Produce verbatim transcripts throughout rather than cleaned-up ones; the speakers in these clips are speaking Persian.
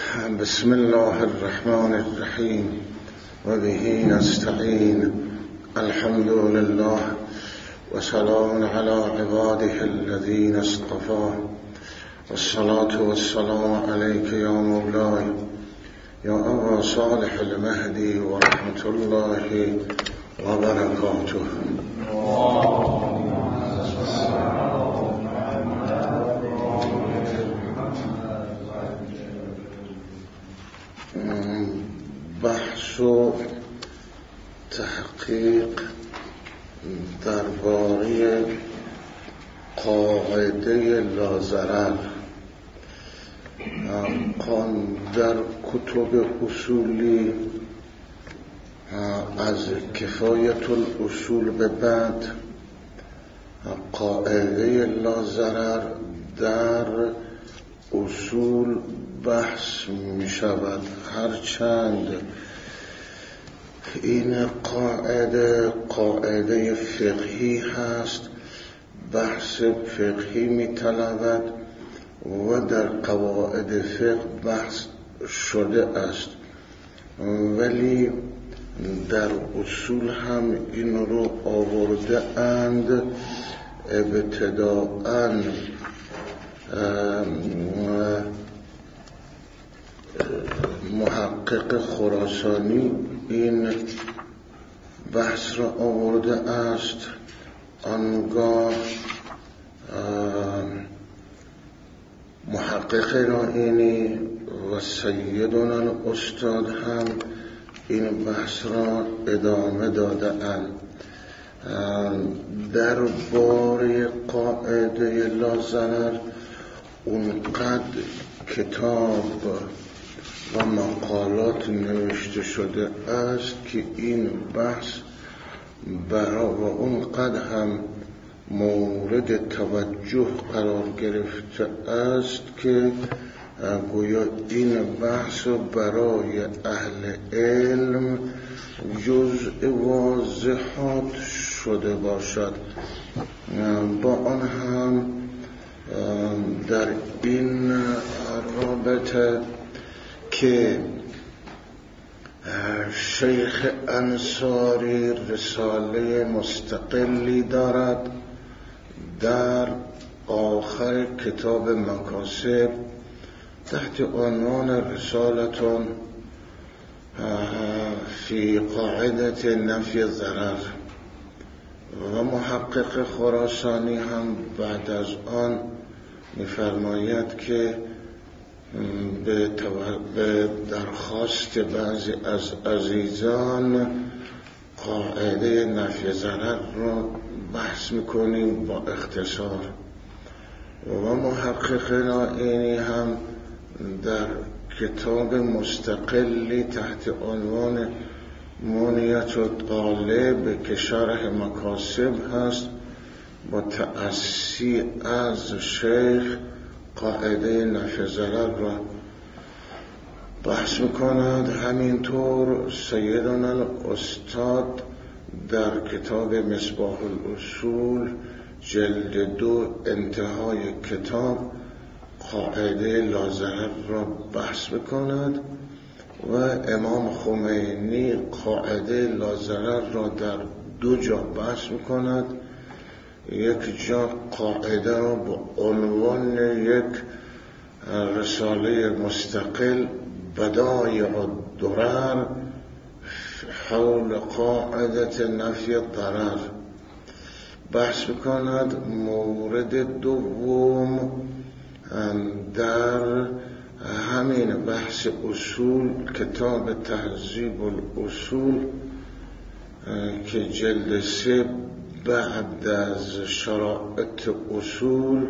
بسم الله الرحمن الرحیم و به نستعین. الحمد لله و سلام علی عباده الذین اصطفى والصلاة والسلام علیک یا مولای یا ابا صالح المهدی و رحمت الله و برکاته. بحث و تحقیق درباره قاعده لاضرر در کتب اصولی از کفایت الاصول به بعد قاعده لاضرر در اصول بحث می شود، هرچند این قاعده قاعده فقهی هست، بحث فقهی می طلبد و در قواعد فقه بحث شده است، ولی در اصول هم این رو آورده اند. ابتداءً محقق خراسانی این بحث را آورده است، آنگاه محقق نائینی و سیدنا الاستاد هم این بحث را ادامه داده اند. در باره قاعده لاضرر اونقدر کتاب و مقالات نوشته شده است که این بحث برای و اونقدر هم مورد توجه قرار گرفته است که گویا این بحث برای اهل علم جزء واضحات شده باشد. با آن هم در این رابطه که شیخ انصاری رساله مستقلی دارد در آخر کتاب مکاسب تحت عنوان رسالتون فی قاعده نفی ضرر، و محقق خراسانی هم بعد از آن می‌فرماید که به درخواست بعضی از عزیزان قاعده نفی ضرر را بحث میکنیم با اختصار. و محقق نائینی هم در کتاب مستقلی تحت عنوان منیت الطالب که شرح مکاسب هست با تأسی از شیخ قاعده نفی ضرر را بحث میکند. همینطور سیدنا الاستاد در کتاب مصباح الاصول جلد دو انتهای کتاب قاعده لاضرر را بحث میکند و امام خمینی قاعده لاضرر را در دو جا بحث میکند. یک جا قاعده را با عنوان یک رساله مستقل بدایع الدرر حول قاعده نفی الضرر بحث میکند. مورد دوم در همین بحث اصول کتاب تهذیب الاصول که جلد سه بعد از شرائط اصول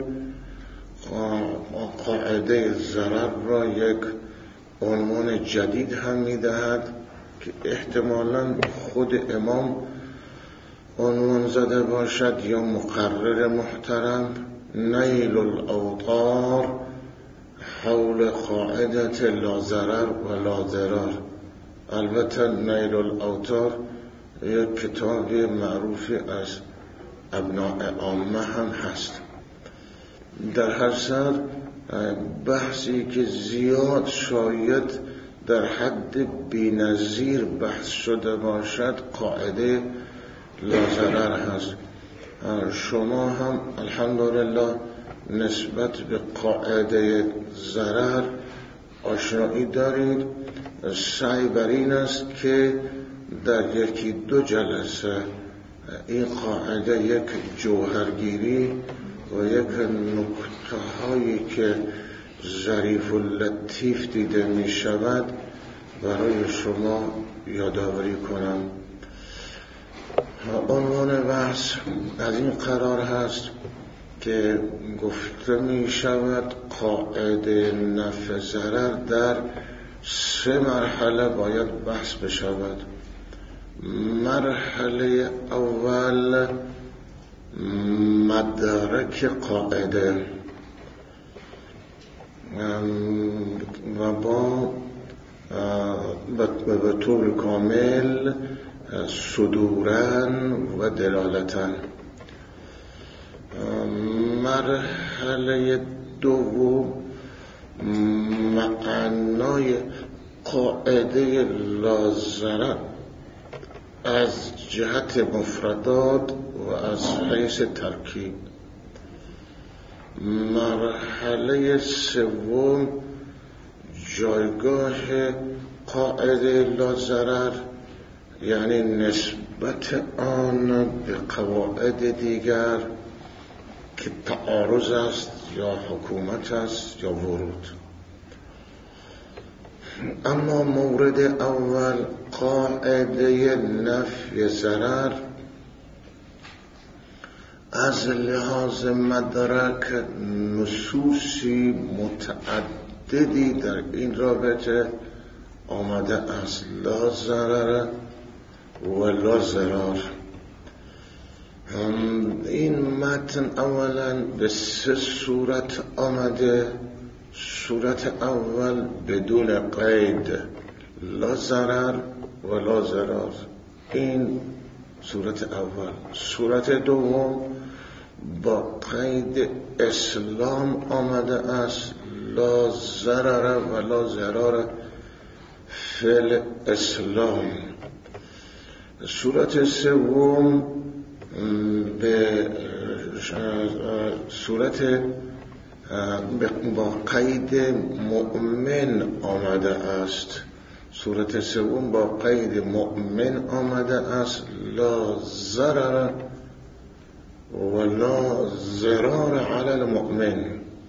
قاعده ضرر را یک عنوان جدید هم میدهد که احتمالاً خود امام عنوان زده باشد یا مقرر محترم، نیل الاوطار حول قاعده لا ضرر و لا ضرر. البته نیل الاوطار یک کتاب معروفی از ابناء عامه هم هست. در هر سر بحثی که زیاد شاید در حد بی‌نظیر بحث شده باشد قاعده لاضرر هست. شما هم الحمدلله نسبت به قاعده ضرر آشنایی دارید. سعی بر این است که در یکی دو جلسه این قاعده یک جوهرگیری و یک نکته هایی که ظریف و لطیف دیده می شود برای شما یادآوری کنم. عنوان بحث از این قرار هست که گفته می شود قاعده نفع ضرر در سه مرحله باید بحث بشود. مرحله اول مدارک قاعده و با به طور کامل صدورن و دلالتن. مرحله دوم معنای قاعده لاضرر از جهت مفردات و از حیث ترکیب. مرحله سوم جایگاه قاعده لاضرر، یعنی نسبت آن به قواعد دیگر که تعارض است یا حکومت است یا ورود. اما مورد اول قاعده نفع ضرر از لحاظ مدرک نصوصی متعددی در این رابطه آمده است. لا ضرر و لا ضرار. این متن اولا به سه صورت آمده. صورت اول بدون قید لا ضرر و لا ضرار، این صورت اول. صورت دوم با قید اسلام آمده است، لا ضرر و لا ضرار فی الاسلام. صورت سوم به صورت با قید مؤمن آمده است. صورت سوم با قید مؤمن آمده است، لا ضرر و لا ضرار علی المؤمن.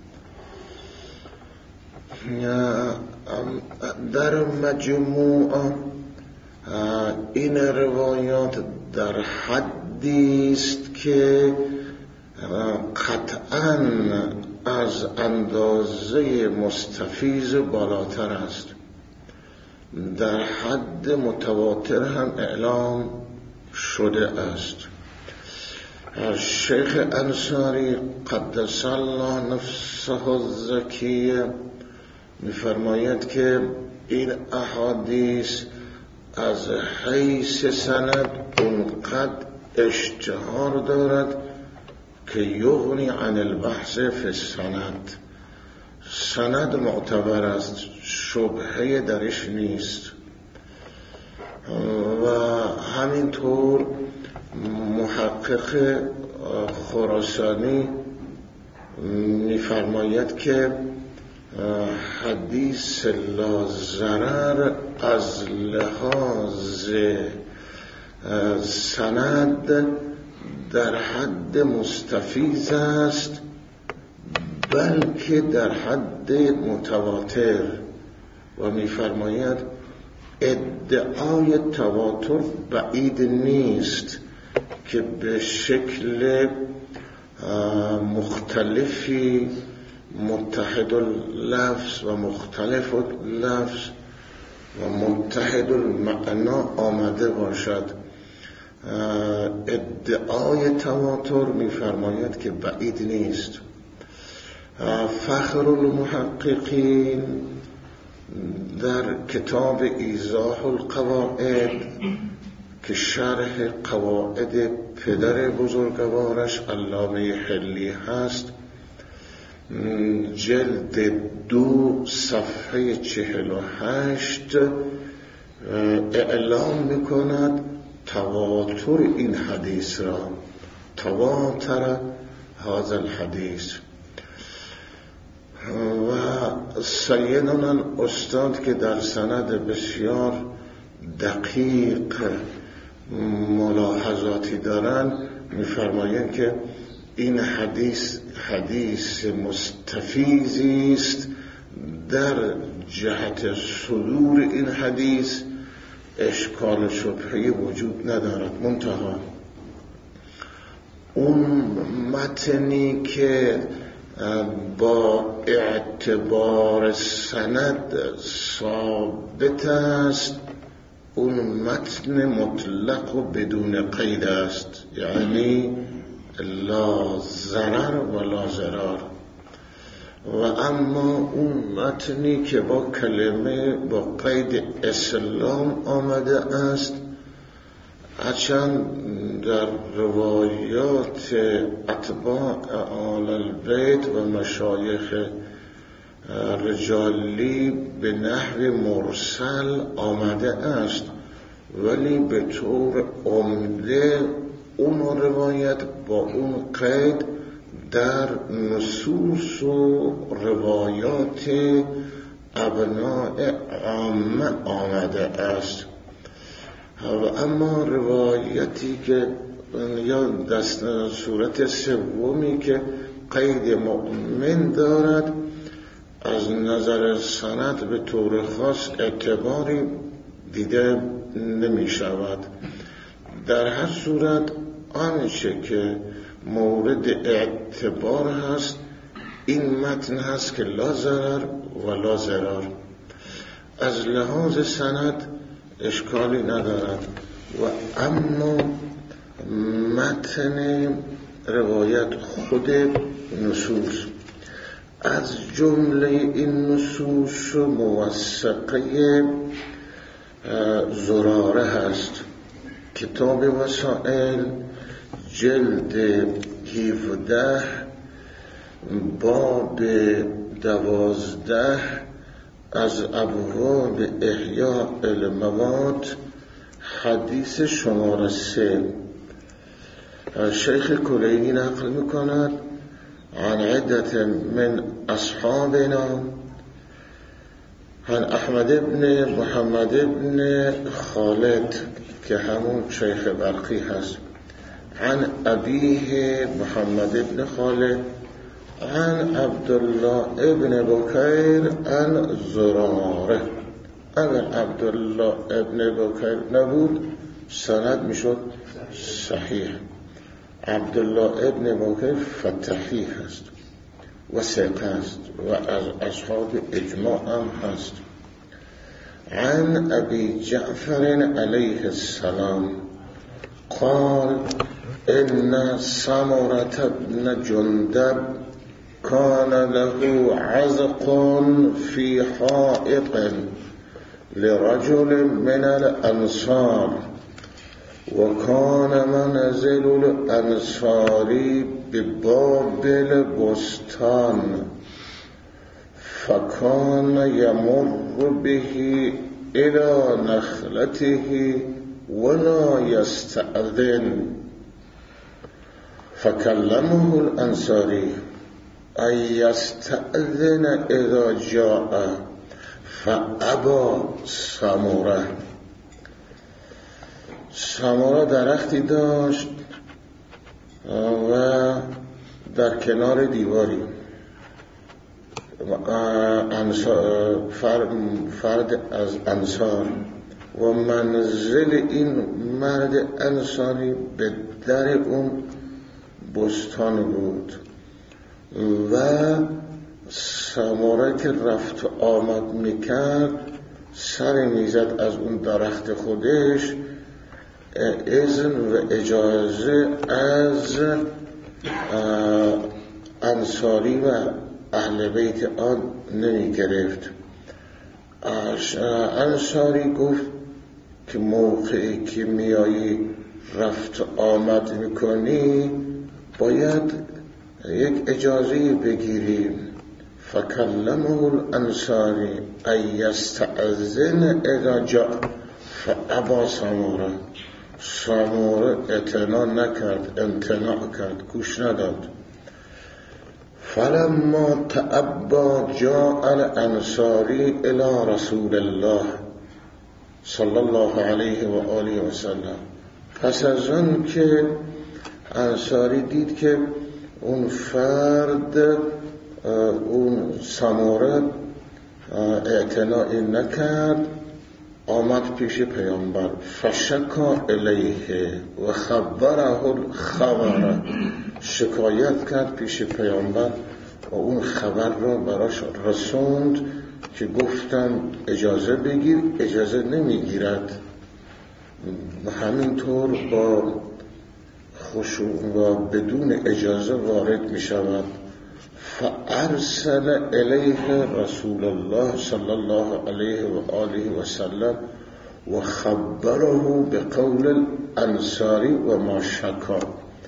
در مجموع این روایات در حدی است که قطعاً از اندازه مستفیض بالاتر است. در حد متواتر هم اعلام شده است. شیخ انصاری قدس الله نفسه الزکیه می‌فرماید که این احادیث از حیث سند اونقدر اشتهار دارد که یغنی عن البحث فی السند. سند معتبر است، شبهه درش نیست. و همینطور محقق خراسانی می‌فرماید که حدیث لا ضرر از لحاظ سند در حد مستفیض است، بلکه در حد متواتر. و می‌فرماید ادعای تواتر بعید نیست که به شکل مختلفی متحد اللفظ و مختلف اللفظ و متحد المعنا آمده باشد. ادعای تواتر می‌فرماید که بعید نیست. فخر المحققین در کتاب ایضاح القواعد که شرح قواعد پدر بزرگوارش علامه حلی هست جلد دو صفحه چهل و هشت اعلام میکند تواتر این حدیث را. تواتر هذا الحدیث. و سیدنا استاد که در سند بسیار دقیق ملاحظاتی دارند میفرمایند که این حدیث حدیث مستفیضی است. در جهت صدور این حدیث اشکال و شبهه‌ای وجود ندارد، منتها اون متنی که با اعتبار سند ثابت است اون متن مطلق و بدون قید است، یعنی لا ضرر و لا ضرار. و اما اون متنی که با کلمه با قید اسلام آمده است، هرچند در روایات اتباع آل البیت و مشایخ رجالی به نحو مرسل آمده است، ولی به طور عمده اون روایت با اون قید در نصوص و روایات ابناء عامه آمده است. و اما روایتی که یا دست صورت سومی که قید مؤمن دارد، از نظر سند به طور خاص اعتباری دیده نمی شود. در هر صورت آنچه که مورد اعتبار هست این متن هست که لا ضرر و لا ضرار. از لحاظ سند اشکالی ندارد. و اما متن روایت خود نصوص از جمله این نصوص موثقه زراره هست. کتاب وسائل جلد هفده باب دوازده از ابواب احیاء الموات حدیث شماره سه. شیخ کلینی نقل میکند عن عدة من اصحابنا عن احمد ابن محمد ابن خالد که همون شیخ برقی هست، عن ابیه محمد ابن خالد عن عبدالله ابن بکیر عن زراره. اگر عبدالله ابن بکیر نبود سند میشد صحیح. عبدالله ابن بکیر فتحی هست و ثقه است و از اصحاب اجماع هم هست. عن ابي جعفر علیه السلام قال ان سمرة بن جندب كان له عزق في حائط لرجل من الأنصار وكان منزل الأنصاري بباب البستان فكان يمر به إلى نخلته ولا يستأذن فكلمه الأنصاري أن يستأذن إذا جاء فأبى سمرة. سمرة درختی داشت و در کنار دیواری فرد از انصار و منزل این مرد انصاری به در اون بستان بود و سمره که رفت و آمد میکرد سر میزد از اون درخت خودش، اذن و اجازه از انصاری و اهل بیت آن نمی گرفت. انصاری گفت که موقعی که میایی رفت و آمد میکنی باید یک اجازه بگیریم. فکلمه الانصاری ای یستأذن اذا جاء فابا سموره. سموره اعتنا نکرد، امتناع کرد، گوش نداد. فلما تأبى جاء الانصاری الى رسول الله صلی الله علیه و آله و سلم. پس از اون که انصاری دید که اون فرد اون سموره اعتناعی نکرد، آمد پیش پیامبر. فشکا الیه و خبره الخبر. شکایت کرد پیش پیامبر و اون خبر را براش رسوند که گفتن اجازه بگیر، اجازه نمیگیرد. همینطور با خشوع و بدون اجازه وارد می شود. فارسل الیه رسول الله صلی الله علیه و آله و سلم و خبره بقول الانصاری و ما شکا.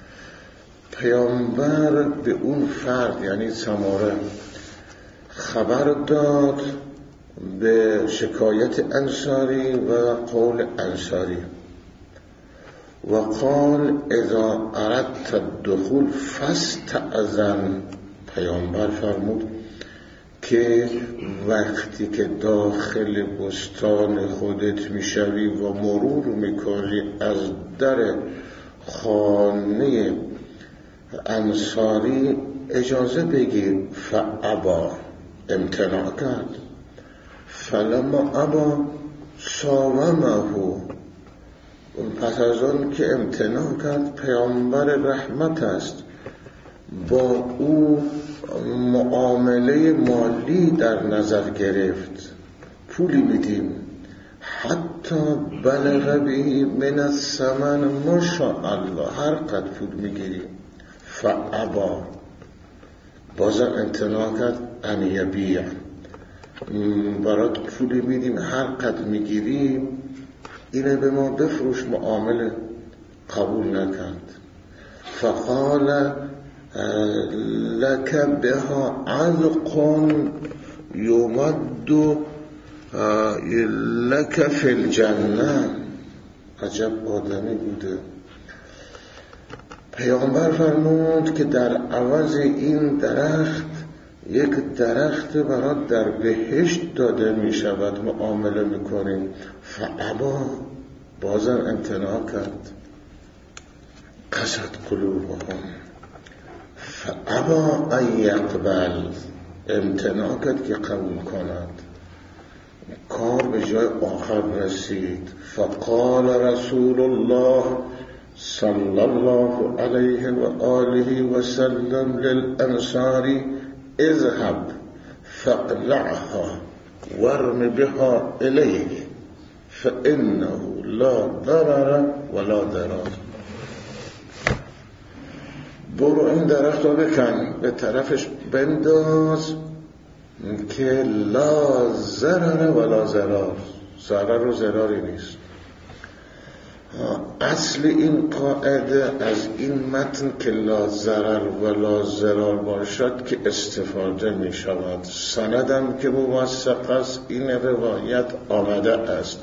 پیامبر به اون فرد یعنی سموره خبر داد به شکایت انصاری و قول انصاری و قال اذا اردت الدخول فاستأذن. پیامبر فرمود که وقتی که داخل بستان خودت میشوی و مرور میکنی از در خانه انصاری اجازه بگیر. فابا، امتناع کرد. فلما ابا صاممه. پس از آن که امتناع کرد، پیامبر رحمت است، با او معامله مالی در نظر گرفت. پولی میدیم حتی بلغ به من الثمن ماشاءالله، هر قد پول میگیریم. فابا، بازم امتناع کرد. ان یبیع، برات پولی میدیم هر قد میگیریم، اینه به ما بفروش. معامله قبول نکرد. فقال لك بها علق یمد لك فی الجنه. عجب آدمی بوده. پیامبر فرمود که در عوض این درخت یک درخت برات در بهشت داده می شود، معامله میکنیم. فابا، بازم امتناع کرد. قسد قلوبهم. فابا ان یقبل، امتناع کرد که قبول کند. کار به جای آخر رسید. فقال رسول الله صلی الله علیه و آله و سلم للانصاری اذهب فاقلعها وارم بها الیه فانه لا ضرر ولا ضرار. برو این درخت رو بکن، به طرفش بنداز که لا ضرر ولا ضرار، ضرر و ضراری نیست. اصل این قاعده از این متن که لا ضرر ولا ضرار باشد که استفاده می شود. سندم که موثق است این روایت آمده است،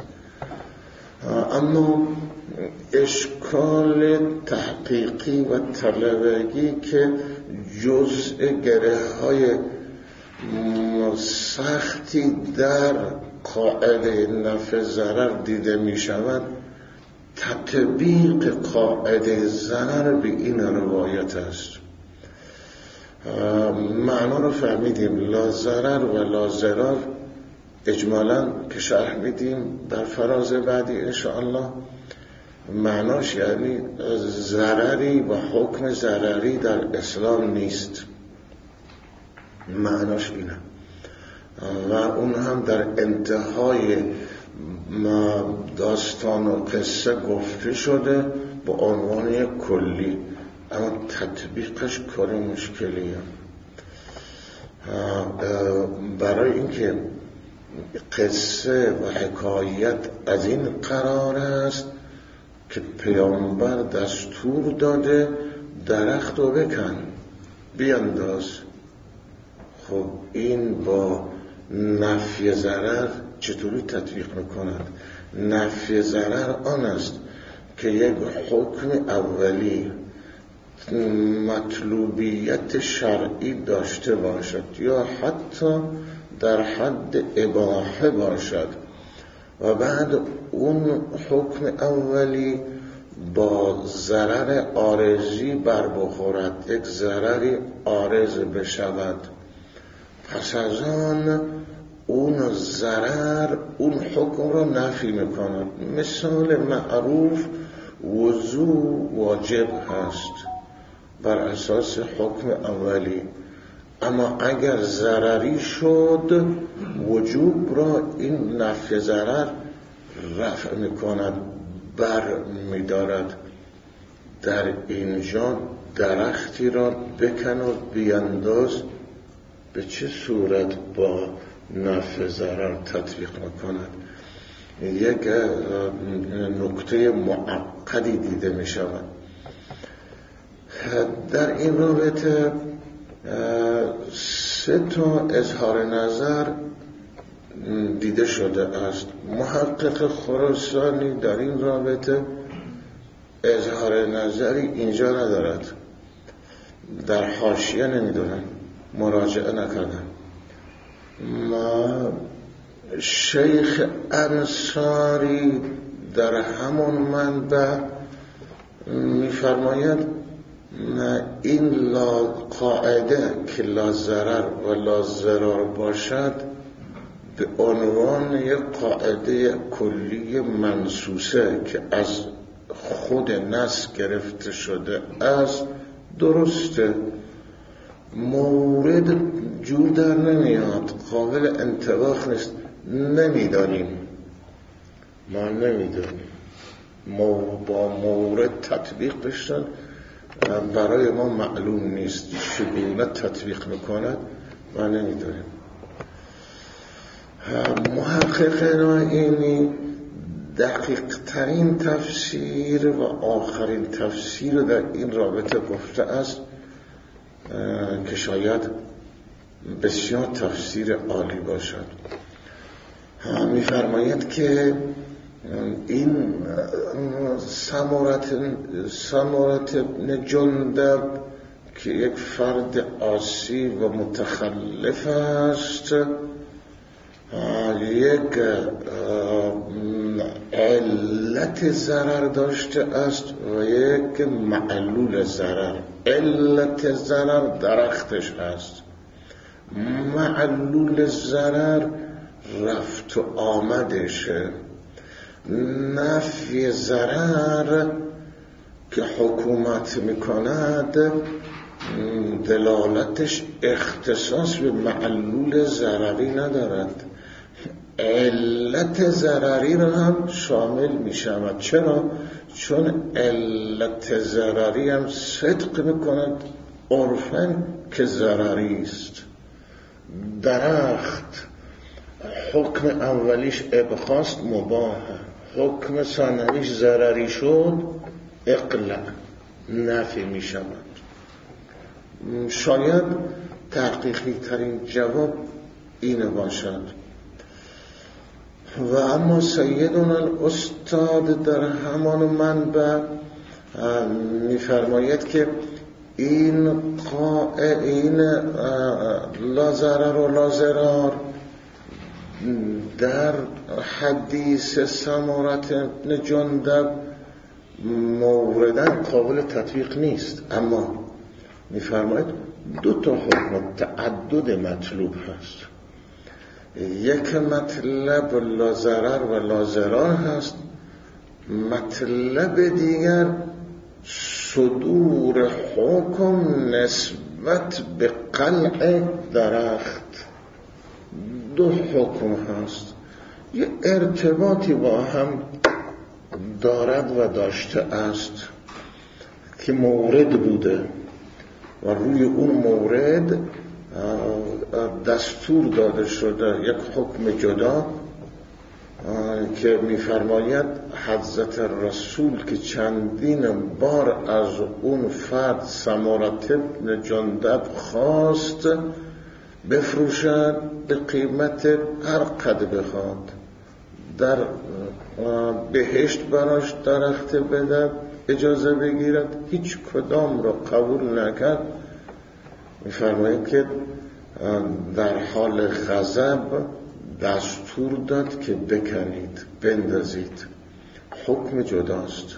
اما اشکال تحقیقی و طلبگی که جزء گره های سختی در قاعده نفع ضرر دیده می شود، تطبیق قاعده ضرر به این روایت است. معنا رو فهمیدیم. لا ضرر و لا ضرار اجمالاً که شرح میدیم در فراز بعدی انشاءالله. معناش یعنی ضرری و حکم ضرری در اسلام نیست، معناش اینه. و اون هم در انتهای داستان و قصه گفته شده با عنوان کلی، اما تطبیقش کار مشکلیه. برای اینکه قصه و حکایت از این قرار است که پیامبر دستور داده درخت رو بکن، بیانداز. خب این با نفی ضرر چطوری تطبیق میکند؟ نفی ضرر آن است که یک حکم اولی مطلوبیت شرعی داشته باشد یا حتی در حد اباحه باشد و بعد اون حکم اولی با ضرر عارضی بر بخورد، یک ضرری عارض بشود، پس از آن اون ضرر اون حکم را نفی میکند. مثال معروف وضو واجب هست بر اساس حکم اولی، اما اگر ضرری شد وجوب را این نفی ضرر رفع میکند، بر میدارد. در اینجا درختی را بکن و بیانداز به چه صورت با نفع ضرر تطبیق میکند؟ یک نکته معقدی دیده میشود. در این رابطه سه تا اظهار نظر دیده شده است. محقق خراسانی در این رابطه اظهار نظری اینجا ندارد، در حاشیه نمیدونن، مراجعه نکردن. ما شیخ انصاری در همون منبع میفرماید این لا قاعده که لا ضرر و لا ضرار باشد به عنوان یک قاعده کلی منصوصه که از خود نص گرفته شده است درسته، مورد جور در نمیاد، قابل انطباق نیست. نمیدانیم، ما نمیدانیم با مورد تطبیق بشن برای ما معلوم نیست، چگونه تطبیق میکند ما نمیدانیم. محقق نائینی دقیق ترین تفسیر و آخرین تفسیر در این رابطه گفته است که شاید بسیار تفسیر عالی باشد. می‌فرماید که این سمرت سمرت ابن جندب که یک فرد عاصی و متخلف است، یک علت ضرر داشته است و یک معلول ضرر. علت ضرر درختش است، معلول ضرر رفت و آمدشه. نفی ضرر که حکومت میکند دلالتش اختصاص به معلول ضرری ندارد، علت ضرری را هم شامل می شود. چرا؟ چون علت ضرری هم صدق میکند عرفاً که ضرری است. درخت حکم اولیش ابخاست مباح، حکم ثانویش ضرری شد اقلع نفی می شود. شاید تحقیقی ترین جواب اینه باشد. و اما سیدنا الاستاد در همان منبع می‌فرماید که این قائل این لا ضرر و لا ضرار در حدیث سمرت ابن جندب مورداً قابل تطبیق نیست، اما می‌فرماید دو تا حکم تعدد مطلوب هست. یک مطلب لا ضرر و لا ضرار هست، مطلب دیگر صدور حکم نسبت به قلع درخت. دو حکم هست، یه ارتباطی با هم دارد و داشته است که مورد بوده و روی اون مورد دستور داده شده یک حکم جدا که میفرماید حضرت رسول که چندین بار از اون فرد سمارت ابن جندب خواست بفروشد به قیمت هر قدر بخواد، در بهشت براش درخت بدد، اجازه بگیرد، هیچ کدام رو قبول نکرد. میفرماید که در حال غضب دستور داد که بکنید، بندازید، حکم جداست.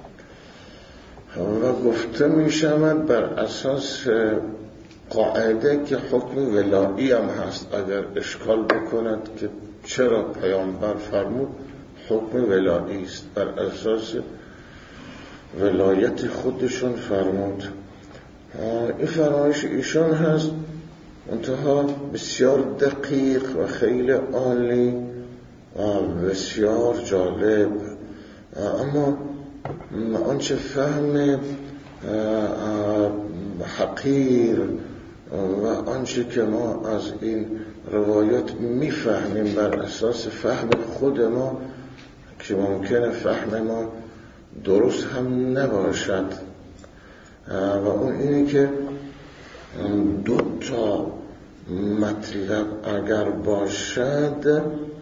و گفته می شود بر اساس قاعده که حکم ولایی هم هست، اگر اشکال بکند که چرا پیامبر فرمود حکم ولایی است، بر اساس ولایت خودشون فرمود. این فرمایش ایشان هست، منتها بسیار دقیق و خیلی عالی و بسیار جالب. اما آنچه فهم حقیر و آنچه که ما از این روایات میفهمیم بر اساس فهم خود ما که ممکنه فهم ما درست هم نباشد، و اون اینه که دو تا مطلب اگر باشد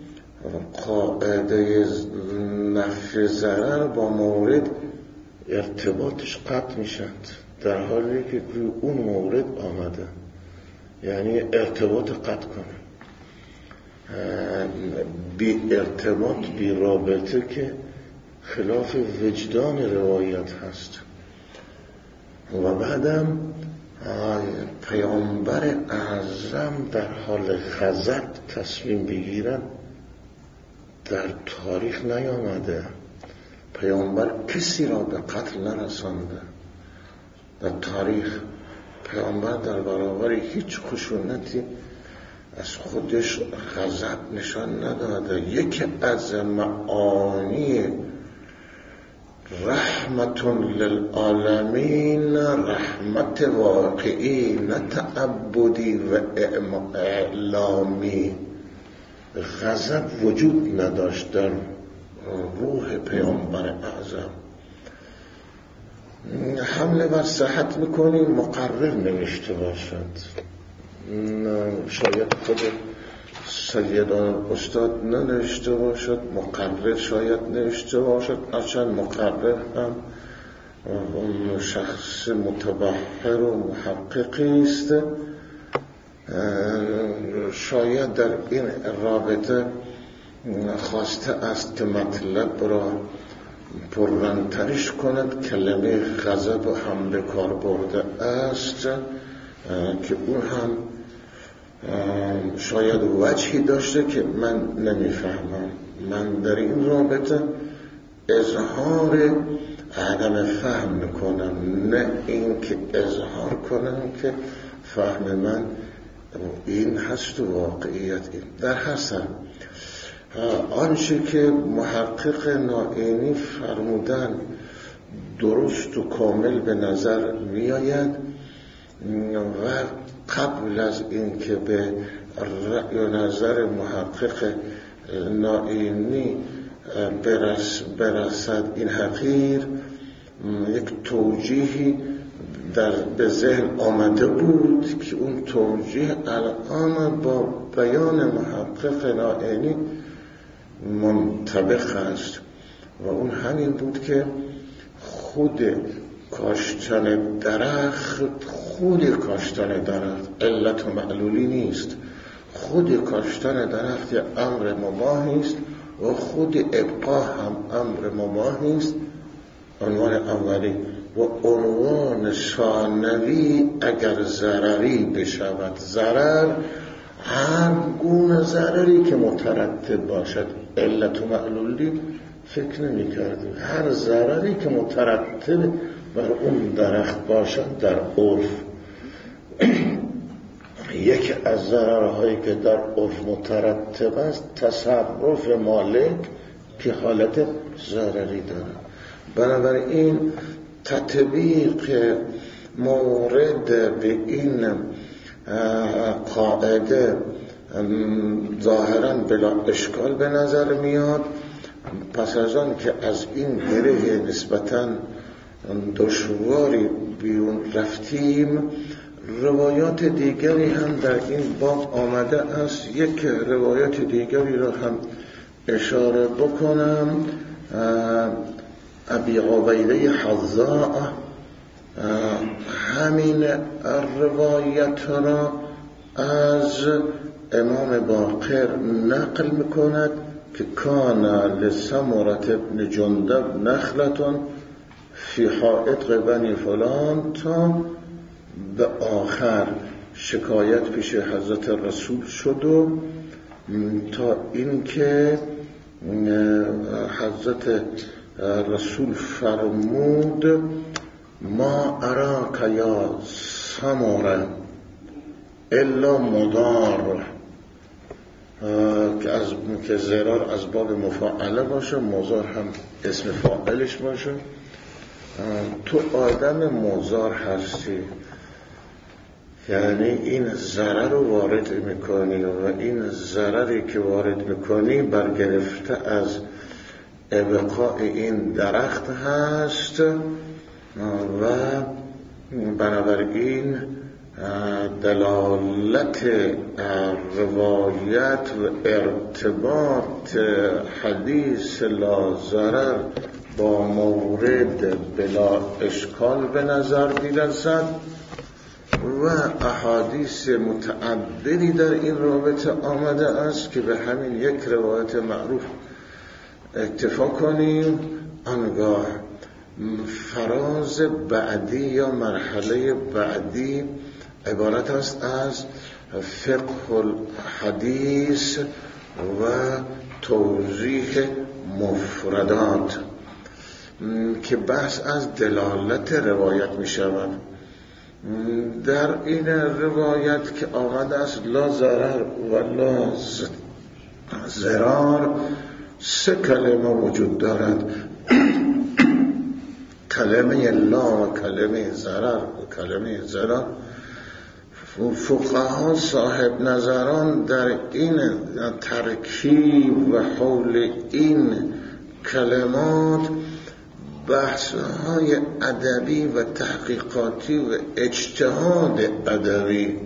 قاعده نفی ضرر با مورد ارتباطش قطع میشد، در حالی که روی اون مورد آمده، یعنی ارتباط قطع کنه، بی ارتباط بی رابطه که خلاف وجدان روایت هست. و بعدم پیامبر اعظم در حال غضب تصمیم بگیرن در تاریخ نیامده. پیامبر کسی را به قتل نرسانده در تاریخ. پیامبر در برابر هیچ خشونتی از خودش غضب نشان نداده. یکی از معانی رحمت للعالمین، رحمت واقعی نه تعبدی و اعلامی. غضب وجود نداشت در روح پیامبر اعظم. حمله بر صحت میکنیم، مقرر نوشته باشد، شاید خود سیدان استاد ننوشته باشد، مقرر شاید نوشته باشد، اصلا مقرر هم شخص متبحر و محققی است. شاید در این رابطه خواسته است که مطلب را پررنگترش کند. کلمه غضب هم به کار برده است که اون هم شاید وجهی داشته که من نمیفهمم. من در این رابطه اظهار عدم فهم میکنم، نه این که اظهار کنم که فهم من این هست و واقعیت این. در حسن آنچه که محقق نائینی فرمودن درست و کامل به نظر می آید و قبل از این که به رأی و نظر محقق نائینی برس برسد این حقیر، یک توجیهی در به ذهن آمده بود که اون توجیه الان با بیان محقق نائینی منطبق است و اون همین بود که خود کاشتن درخت خود کاشتن درخت علت و معلولی نیست. خود کاشتن درخت امر مباحی است و خود ابقا هم امر مباحی است، عنوان اولی. و عنوان ثانوی اگر ضرری بشود، ضرر هر گونه ضرری که مترتب باشد، علت و معلولی فکر نمی کردیم. هر ضرری که مترتب بر اون درخت باشد در عرف یکی از ضررهایی که در عرف مترتب است تصرف مالک که حالت ضرری دارد. بنابراین تطبیق مورد به این قاعده ظاهراً بلا اشکال به نظر میاد. پس از آن که از این گره نسبتاً دشواری بیرون رفتیم، روایات دیگری هم در این باب آمده است. یک روایات دیگری را هم اشاره بکنم. ابی عبیده حذاء همین روایت را از امام باقر نقل میکند که کان لسمرة ابن جندب نخلة فی حائط بنی فلان، تا به آخر شکایت پیش حضرت رسول شد و تا اینکه حضرت رسول فرمود ما اراک یا سمره الا مضار، که از که ضرار از باب مفاعله باشه، مضار هم اسم فاعلش باشه. تو آدم مضار هستی، یعنی این ضرر رو وارد میکنی و این ضرری که وارد میکنی برگرفته از ابقاء این درخت هست و بنابراین دلالت روایت و ارتباط حدیث لا ضرر با مورد بلا اشکال به نظر می‌رسد و احادیث متعددی در این رابطه آمده است که به همین یک روایت معروف اکتفا کنیم. آنگاه فراز بعدی یا مرحله بعدی عبارت است از فقه الحدیث و توضیح مفردات که بحث از دلالت روایت می شود. در این روایت که آمده است لا ضرر و لا ضرار، سه کلمه وجود دارد. کلمه لا و کلمه ضرر و کلمه ضرر. فقها صاحب نظران در این ترکیب و حول این کلمات بحث‌های ادبی و تحقیقاتی و اجتهاد ادبی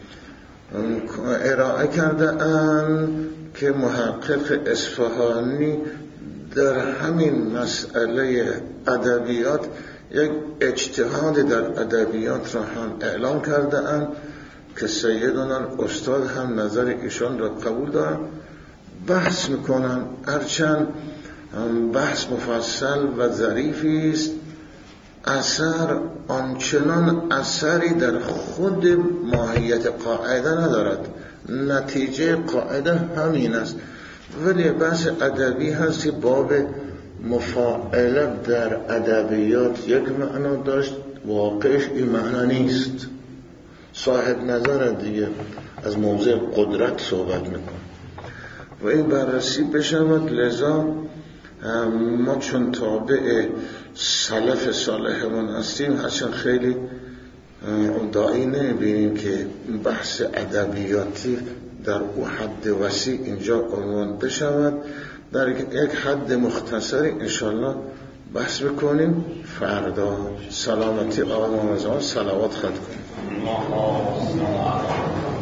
ارائه کرده اند که محقق اصفهانی در همین مسئله ادبیات یک اجتهاد در ادبیات را هم اعلام کرده اند که سیدنا استاد هم نظر ایشان را قبول دارند. بحث میکنن، هرچند بحث مفصل و ظریفی است، اثر آنچنان اثری در خود ماهیت قاعده ندارد. نتیجه قاعده همین است، ولی بحث ادبی هست که باب مفاعله در ادبیات یک معنا داشت، واقعش این معنا نیست. صاحب نظر دیگه از موضع قدرت صحبت میکنه و این بررسی بشود. لذا ما چون تابع سلف صالحمون هستیم، هرچند خیلی داعی نمیبینیم که بحث ادبیاتی در او حد وسیع اینجا عنوان بشود. در یک حد مختصری انشالله بحث بکنیم. فردا سلامتی آقا محمد صلوات خط کنیم.